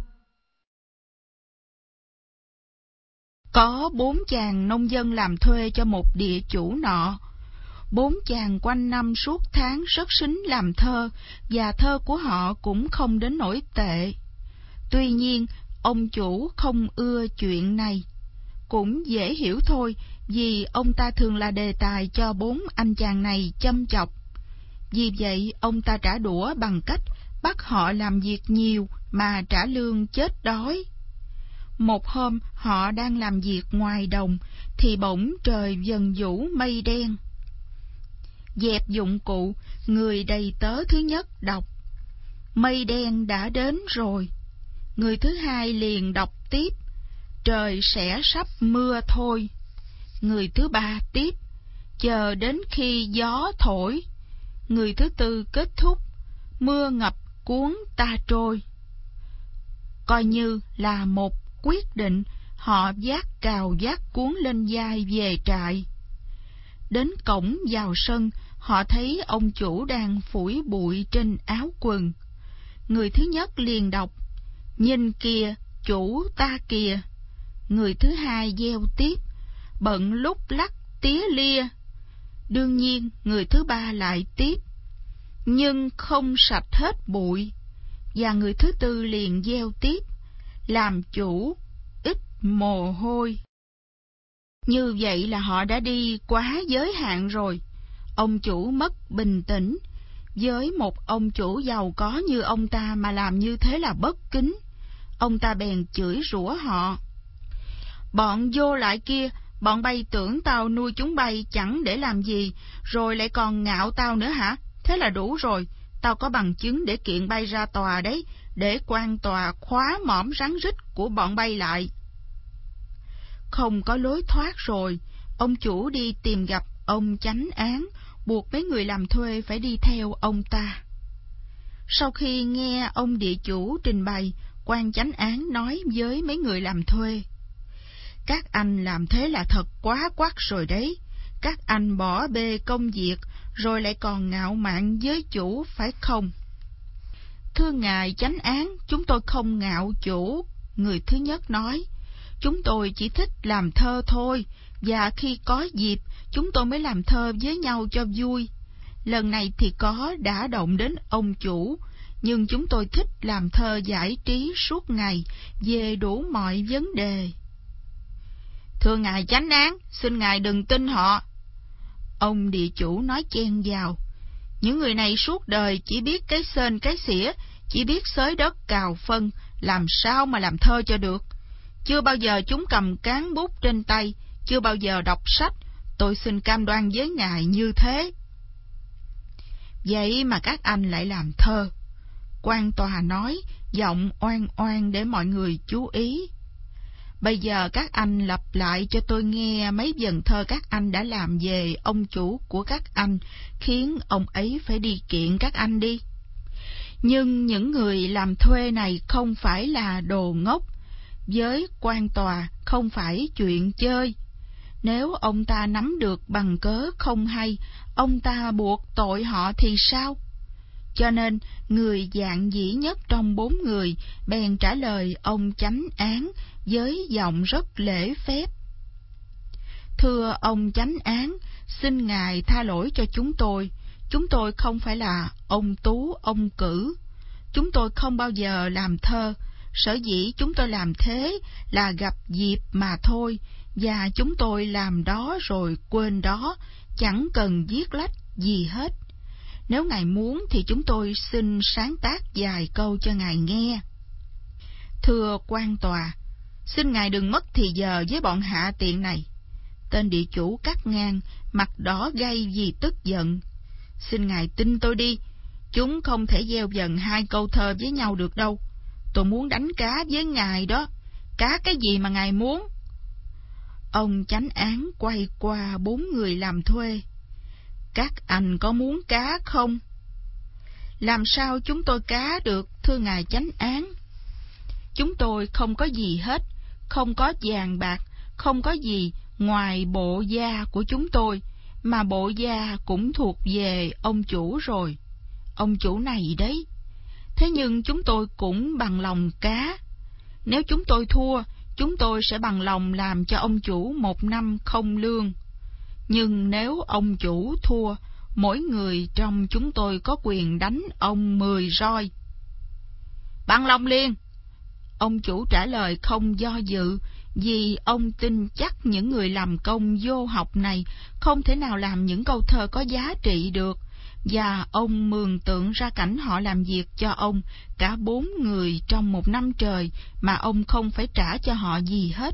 Có bốn chàng nông dân làm thuê cho một địa chủ nọ. Bốn chàng quanh năm suốt tháng rất sính làm thơ, và thơ của họ cũng không đến nỗi tệ. Tuy nhiên, ông chủ không ưa chuyện này. Cũng dễ hiểu thôi, vì ông ta thường là đề tài cho bốn anh chàng này châm chọc. Vì vậy, ông ta trả đũa bằng cách bắt họ làm việc nhiều mà trả lương chết đói. Một hôm, họ đang làm việc ngoài đồng, thì bỗng trời dần vũ mây đen. Dẹp dụng cụ, người đầy tớ thứ nhất đọc: "Mây đen đã đến rồi." Người thứ hai liền đọc tiếp: "Trời sẽ sắp mưa thôi." Người thứ ba tiếp: "Chờ đến khi gió thổi." Người thứ tư kết thúc: "Mưa ngập cuốn ta trôi." Coi như là một quyết định, họ vác cào vác cuốn lên vai về trại. Đến cổng vào sân, họ thấy ông chủ đang phủi bụi trên áo quần. Người thứ nhất liền đọc: "Nhìn kìa, chủ ta kìa." Người thứ hai gieo tiếp: "Bận lúc lắc tía lia." Đương nhiên, người thứ ba lại tiếp: "Nhưng không sạch hết bụi." Và người thứ tư liền gieo tiếp: "Làm chủ, ít mồ hôi. Như vậy là họ đã đi quá giới hạn rồi. Ông chủ mất bình tĩnh. Với một ông chủ giàu có như ông ta mà làm như thế là bất kính. Ông ta bèn chửi rủa họ. Bọn vô lại kia, bọn bay tưởng tao nuôi chúng bay chẳng để làm gì, rồi lại còn ngạo tao nữa hả? Thế là đủ rồi. Tao có bằng chứng để kiện bay ra tòa đấy, để quan tòa khóa mõm rắn rít của bọn bay lại. Không có lối thoát rồi. Ông chủ đi tìm gặp ông chánh án, buộc mấy người làm thuê phải đi theo ông ta. Sau khi nghe ông địa chủ trình bày, quan chánh án nói với mấy người làm thuê. Các anh làm thế là thật quá quắt rồi đấy. Các anh bỏ bê công việc, rồi lại còn ngạo mạn với chủ, phải không? Thưa ngài chánh án, chúng tôi không ngạo chủ. Người thứ nhất nói. Chúng tôi chỉ thích làm thơ thôi, và khi có dịp, chúng tôi mới làm thơ với nhau cho vui. Lần này thì có đã động đến ông chủ, nhưng chúng tôi thích làm thơ giải trí suốt ngày về đủ mọi vấn đề. Thưa ngài chánh án, xin ngài đừng tin họ. Ông địa chủ nói chen vào. Những người này suốt đời chỉ biết cái sên cái xỉa, chỉ biết xới đất cào phân, làm sao mà làm thơ cho được. Chưa bao giờ chúng cầm cán bút trên tay, chưa bao giờ đọc sách, tôi xin cam đoan với ngài như thế. Vậy mà các anh lại làm thơ. Quan tòa nói, giọng oan oan để mọi người chú ý. Bây giờ các anh lặp lại cho tôi nghe mấy vần thơ các anh đã làm về ông chủ của các anh, khiến ông ấy phải đi kiện các anh đi. Nhưng những người làm thuê này không phải là đồ ngốc. Với quan tòa không phải chuyện chơi. Nếu ông ta nắm được bằng cớ không hay, ông ta buộc tội họ thì sao? Cho nên, người dạn dĩ nhất trong bốn người bèn trả lời ông chánh án với giọng rất lễ phép. Thưa ông chánh án, xin ngài tha lỗi cho chúng tôi. Chúng tôi không phải là ông tú, ông cử. Chúng tôi không bao giờ làm thơ. Sở dĩ chúng tôi làm thế là gặp dịp mà thôi, và chúng tôi làm đó rồi quên đó, chẳng cần viết lách gì hết. Nếu ngài muốn thì chúng tôi xin sáng tác vài câu cho ngài nghe. Thưa quan tòa, xin ngài đừng mất thì giờ với bọn hạ tiện này. Tên địa chủ cắt ngang, mặt đỏ gay vì tức giận. Xin ngài tin tôi đi, chúng không thể gieo dần hai câu thơ với nhau được đâu. Tôi muốn đánh cá với ngài đó. Cá cái gì mà ngài muốn? Ông chánh án quay qua bốn người làm thuê. Các anh có muốn cá không? Làm sao chúng tôi cá được, thưa ngài chánh án? Chúng tôi không có gì hết, không có vàng bạc, không có gì ngoài bộ da của chúng tôi, mà bộ da cũng thuộc về ông chủ rồi. Ông chủ này đấy. Thế nhưng chúng tôi cũng bằng lòng cá. Nếu chúng tôi thua, chúng tôi sẽ bằng lòng làm cho ông chủ một năm không lương. Nhưng nếu ông chủ thua, mỗi người trong chúng tôi có quyền đánh ông mười roi. Bằng lòng liền. Ông chủ trả lời không do dự, vì ông tin chắc những người làm công vô học này không thể nào làm những câu thơ có giá trị được, và ông mường tượng ra cảnh họ làm việc cho ông cả bốn người trong một năm trời mà ông không phải trả cho họ gì hết.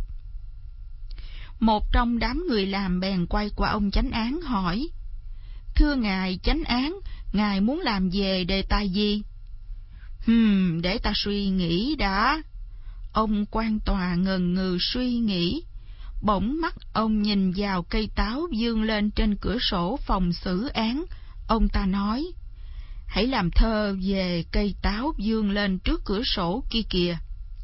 Một trong đám người làm bèn quay qua ông chánh án hỏi: Thưa ngài chánh án, ngài muốn làm về đề tài gì? Hừm, để ta suy nghĩ đã. Ông quan tòa ngần ngừ suy nghĩ. Bỗng mắt ông nhìn vào cây táo vươn lên trên cửa sổ phòng xử án. Ông ta nói: Hãy làm thơ về cây táo vươn lên trước cửa sổ kia kìa.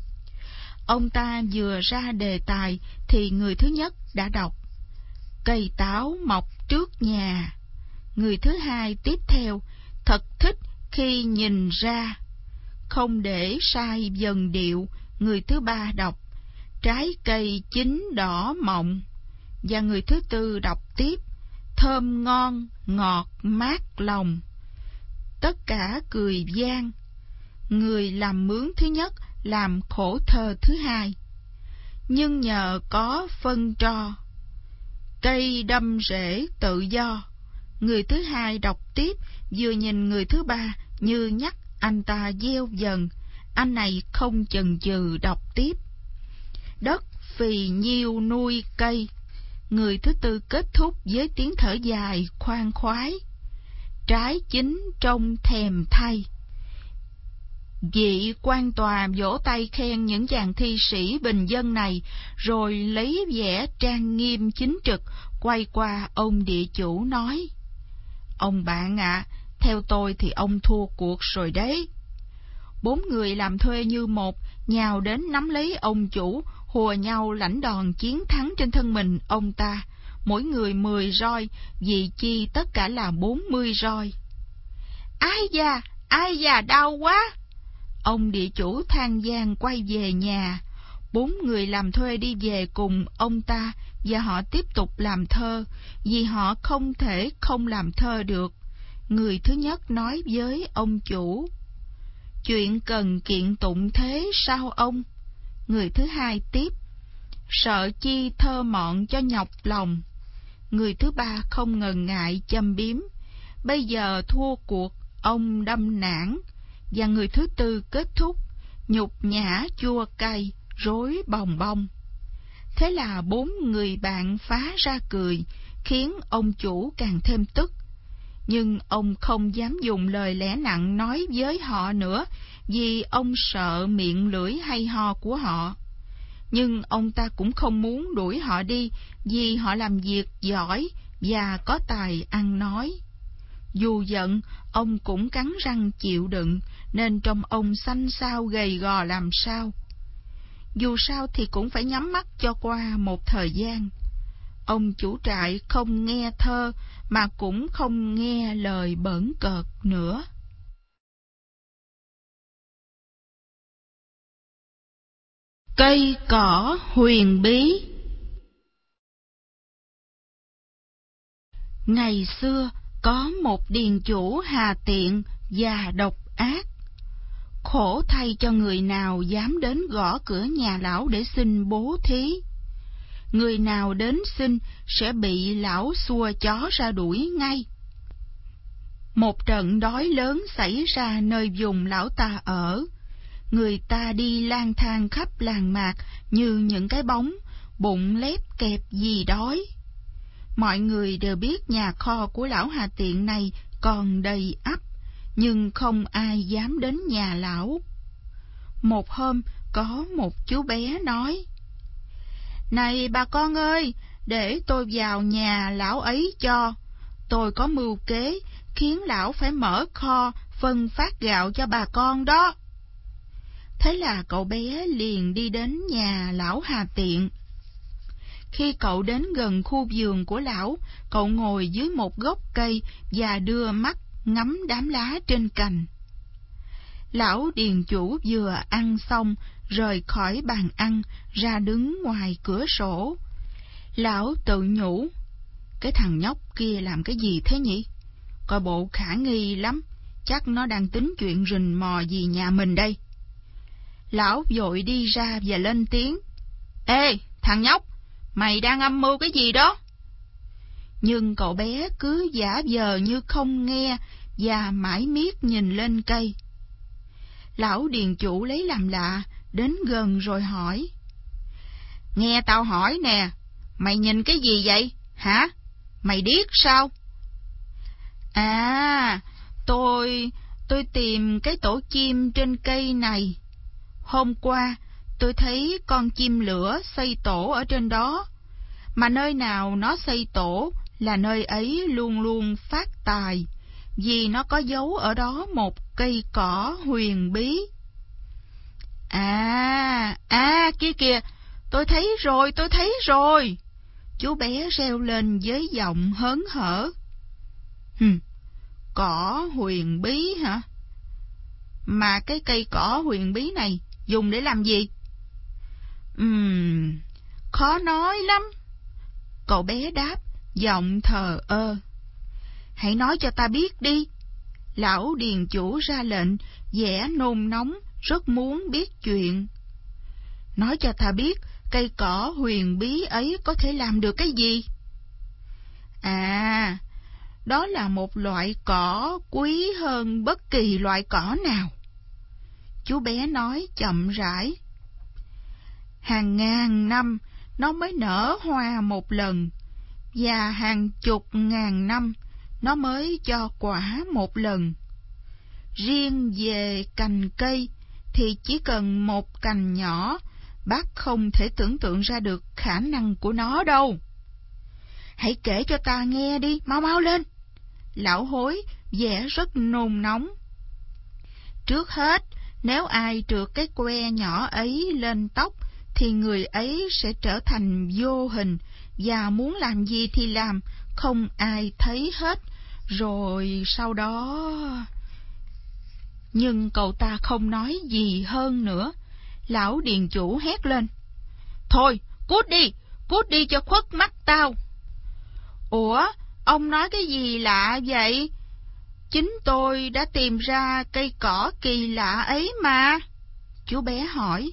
Ông ta vừa ra đề tài thì người thứ nhất đã đọc: Cây táo mọc trước nhà. Người thứ hai tiếp theo: Thật thích khi nhìn ra. Không để sai dần điệu, người thứ ba đọc: Trái cây chín đỏ mọng. Và người thứ tư đọc tiếp: Thơm ngon, ngọt, mát lòng. Tất cả cười vang. Người làm mướn thứ nhất làm khổ thơ thứ hai. nhưng nhờ có phân tro, cây đâm rễ tự do. Người thứ hai đọc tiếp, vừa nhìn người thứ ba như nhắc anh ta gieo dần. Anh này không chần chừ đọc tiếp. Đất phì nhiêu nuôi cây. Người thứ tư kết thúc với tiếng thở dài khoan khoái. Trái chín trông thèm thay. Vị quan tòa vỗ tay khen những chàng thi sĩ bình dân này, rồi lấy vẻ trang nghiêm chính trực quay qua ông địa chủ nói: Ông bạn ạ, à, theo tôi thì ông thua cuộc rồi đấy. Bốn người làm thuê như một nhào đến nắm lấy ông chủ, hùa nhau lãnh đòn chiến thắng trên thân mình ông ta, mỗi người mười roi, vì chi tất cả là bốn mươi roi. Ai da, ai da, đau quá! Ông địa chủ than van quay về nhà. Bốn người làm thuê đi về cùng ông ta, và họ tiếp tục làm thơ, vì họ không thể không làm thơ được. Người thứ nhất nói với ông chủ: Chuyện cần kiện tụng thế sao ông? Người thứ hai tiếp: Sợ chi thơ mọn cho nhọc lòng. Người thứ ba không ngần ngại châm biếm: Bây giờ thua cuộc, ông đâm nản. Và người thứ tư kết thúc: Nhục nhã chua cay, rối bòng bong. Thế là bốn người bạn phá ra cười, khiến ông chủ càng thêm tức. Nhưng ông không dám dùng lời lẽ nặng nói với họ nữa, vì ông sợ miệng lưỡi hay ho của họ. Nhưng ông ta cũng không muốn đuổi họ đi, vì họ làm việc giỏi và có tài ăn nói. Dù giận, ông cũng cắn răng chịu đựng, nên trông ông xanh xao gầy gò làm sao. Dù sao thì cũng phải nhắm mắt cho qua một thời gian. Ông chủ trại không nghe thơ, mà cũng không nghe lời bỡn cợt nữa. Cây cỏ huyền bí. Ngày xưa có một điền chủ hà tiện và độc ác. Khổ thay cho người nào dám đến gõ cửa nhà lão để xin bố thí. Người nào đến xin sẽ bị lão xua chó ra đuổi ngay. Một trận đói lớn xảy ra nơi vùng lão ta ở. Người ta đi lang thang khắp làng mạc như những cái bóng, bụng lép kẹp vì đói. Mọi người đều biết nhà kho của lão hà tiện này còn đầy ắp, nhưng không ai dám đến nhà lão. Một hôm, có một chú bé nói: Này bà con ơi, để tôi vào nhà lão ấy cho. Tôi có mưu kế, khiến lão phải mở kho, phân phát gạo cho bà con đó. Thế là cậu bé liền đi đến nhà lão hà tiện. Khi cậu đến gần khu vườn của lão, cậu ngồi dưới một gốc cây và đưa mắt ngắm đám lá trên cành. Lão điền chủ vừa ăn xong, rời khỏi bàn ăn, ra đứng ngoài cửa sổ. Lão tự nhủ: Cái thằng nhóc kia làm cái gì thế nhỉ? Coi bộ khả nghi lắm, chắc nó đang tính chuyện rình mò gì nhà mình đây. Lão vội đi ra và lên tiếng: Ê, thằng nhóc, mày đang âm mưu cái gì đó? Nhưng cậu bé cứ giả vờ như không nghe và mãi miết nhìn lên cây. Lão điền chủ lấy làm lạ, đến gần rồi hỏi: Nghe tao hỏi nè, mày nhìn cái gì vậy, hả? Mày điếc sao? À, tôi... tôi tìm cái tổ chim trên cây này. Hôm qua, tôi thấy con chim lửa xây tổ ở trên đó. Mà nơi nào nó xây tổ là nơi ấy luôn luôn phát tài, vì nó có giấu ở đó một cây cỏ huyền bí. À, à, kia kìa, tôi thấy rồi, tôi thấy rồi. Chú bé reo lên với giọng hớn hở. Hừm, cỏ huyền bí hả? Mà cái cây cỏ huyền bí này dùng để làm gì? Ừm, khó nói lắm. Cậu bé đáp, giọng thờ ơ. Hãy nói cho ta biết đi. Lão điền chủ ra lệnh, vẻ nôn nóng, rất muốn biết chuyện. Nói cho ta biết, cây cỏ huyền bí ấy có thể làm được cái gì? À, đó là một loại cỏ quý hơn bất kỳ loại cỏ nào. Chú bé nói chậm rãi. Hàng ngàn năm nó mới nở hoa một lần, và hàng chục ngàn năm nó mới cho quả một lần. Riêng về cành cây thì chỉ cần một cành nhỏ, bác không thể tưởng tượng ra được khả năng của nó đâu. Hãy kể cho ta nghe đi, mau mau lên. Lão hối vẻ rất nôn nóng. Trước hết, nếu ai trượt cái que nhỏ ấy lên tóc, thì người ấy sẽ trở thành vô hình, và muốn làm gì thì làm, không ai thấy hết. Rồi sau đó... Nhưng cậu ta không nói gì hơn nữa. Lão điền chủ hét lên. Thôi, cút đi, cút đi cho khuất mắt tao. Ủa, ông nói cái gì lạ vậy? Chính tôi đã tìm ra cây cỏ kỳ lạ ấy mà. Chú bé hỏi.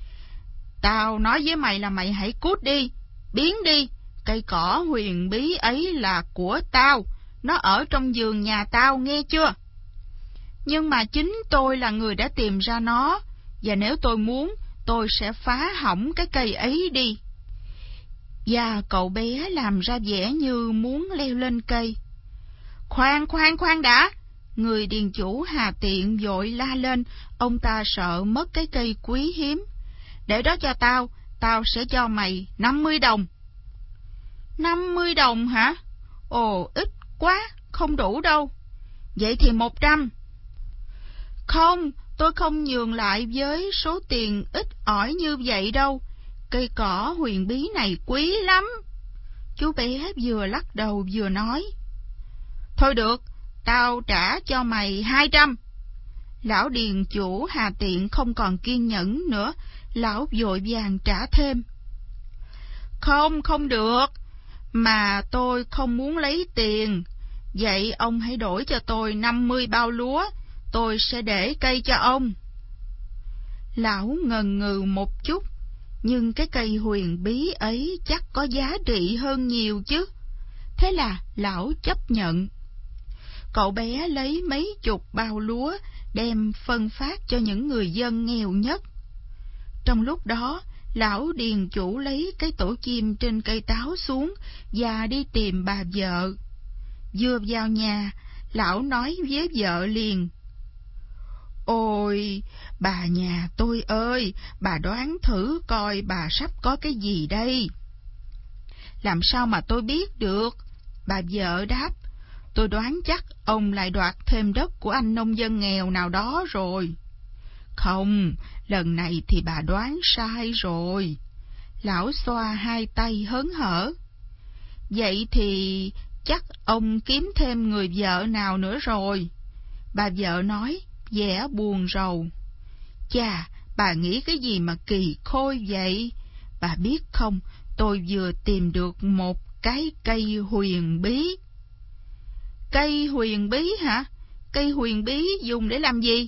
Tao nói với mày là mày hãy cút đi, biến đi. Cây cỏ huyền bí ấy là của tao, nó ở trong vườn nhà tao, nghe chưa? Nhưng mà chính tôi là người đã tìm ra nó, và nếu tôi muốn, tôi sẽ phá hỏng cái cây ấy đi. Và cậu bé làm ra vẻ như muốn leo lên cây. Khoan, khoan, khoan đã! Người điền chủ hà tiện vội la lên, ông ta sợ mất cái cây quý hiếm. Để đó cho tao, tao sẽ cho mày năm mươi đồng. Năm mươi đồng hả? Ồ, ít quá, không đủ đâu. Vậy thì một trăm. Không, tôi không nhường lại với số tiền ít ỏi như vậy đâu. Cây cỏ huyền bí này quý lắm. Chú bé vừa lắc đầu vừa nói. Thôi được, tao trả cho mày hai trăm. Lão điền chủ hà tiện không còn kiên nhẫn nữa, lão vội vàng trả thêm. Không, không được, mà tôi không muốn lấy tiền. Vậy ông hãy đổi cho tôi năm mươi bao lúa, tôi sẽ để cây cho ông. Lão ngần ngừ một chút, nhưng cái cây huyền bí ấy chắc có giá trị hơn nhiều chứ. Thế là lão chấp nhận. Cậu bé lấy mấy chục bao lúa, đem phân phát cho những người dân nghèo nhất. Trong lúc đó, lão điền chủ lấy cái tổ chim trên cây táo xuống và đi tìm bà vợ. Vừa vào nhà, lão nói với vợ liền. Ôi, bà nhà tôi ơi, bà đoán thử coi bà sắp có cái gì đây. Làm sao mà tôi biết được? Bà vợ đáp. Tôi đoán chắc ông lại đoạt thêm đất của anh nông dân nghèo nào đó rồi. Không, lần này thì bà đoán sai rồi. Lão xoa hai tay hớn hở. Vậy thì chắc ông kiếm thêm người vợ nào nữa rồi. Bà vợ nói, vẻ buồn rầu. Chà, bà nghĩ cái gì mà kỳ khôi vậy? Bà biết không, tôi vừa tìm được một cái cây huyền bí. Cây huyền bí hả? Cây huyền bí dùng để làm gì?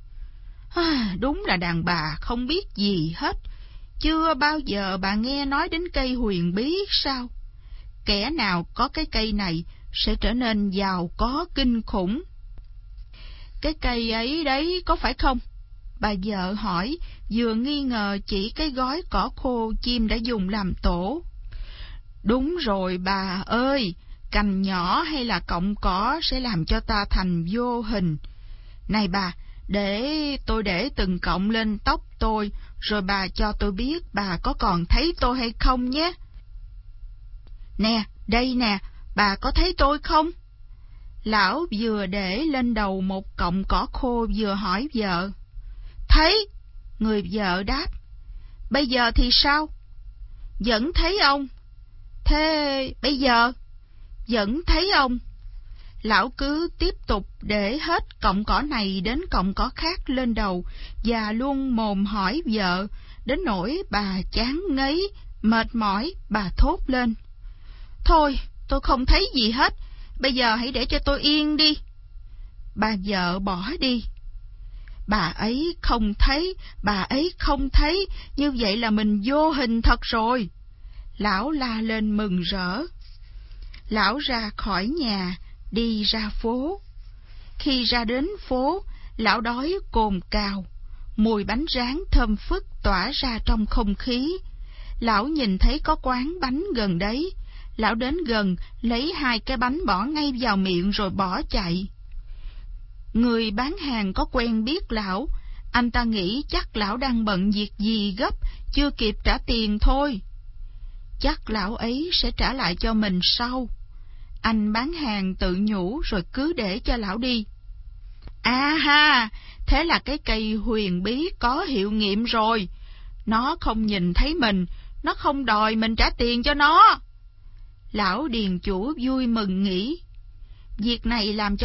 À, đúng là đàn bà không biết gì hết. Chưa bao giờ bà nghe nói đến cây huyền bí sao? Kẻ nào có cái cây này sẽ trở nên giàu có kinh khủng. Cái cây ấy đấy có phải không? Bà vợ hỏi, vừa nghi ngờ chỉ cái gói cỏ khô chim đã dùng làm tổ. Đúng rồi bà ơi, cành nhỏ hay là cọng cỏ sẽ làm cho ta thành vô hình. Này bà, để tôi để từng cọng lên tóc tôi, rồi bà cho tôi biết bà có còn thấy tôi hay không nhé. Nè, đây nè, bà có thấy tôi không? Lão vừa để lên đầu một cọng cỏ khô vừa hỏi vợ. Thấy, người vợ đáp. Bây giờ thì sao? Vẫn thấy ông. Thế bây giờ? Vẫn thấy ông. Lão cứ tiếp tục để hết cọng cỏ này đến cọng cỏ khác lên đầu và luôn mồm hỏi vợ, đến nỗi bà chán ngấy, mệt mỏi, bà thốt lên. Thôi, tôi không thấy gì hết, bây giờ hãy để cho tôi yên đi. Bà vợ bỏ đi. Bà ấy không thấy, bà ấy không thấy, như vậy là mình vô hình thật rồi. Lão la lên mừng rỡ. Lão ra khỏi nhà, đi ra phố. Khi ra đến phố, lão đói cồn cào, mùi bánh rán thơm phức tỏa ra trong không khí. Lão nhìn thấy có quán bánh gần đấy, lão đến gần lấy hai cái bánh bỏ ngay vào miệng rồi bỏ chạy. Người bán hàng có quen biết lão, anh ta nghĩ chắc lão đang bận việc gì gấp, chưa kịp trả tiền thôi. Chắc lão ấy sẽ trả lại cho mình sau. Anh bán hàng tự nhủ rồi cứ để cho lão đi. À ha, thế là cái cây huyền bí có hiệu nghiệm rồi. Nó không nhìn thấy mình, nó không đòi mình trả tiền cho nó. Lão điền chủ vui mừng nghĩ, việc này làm cho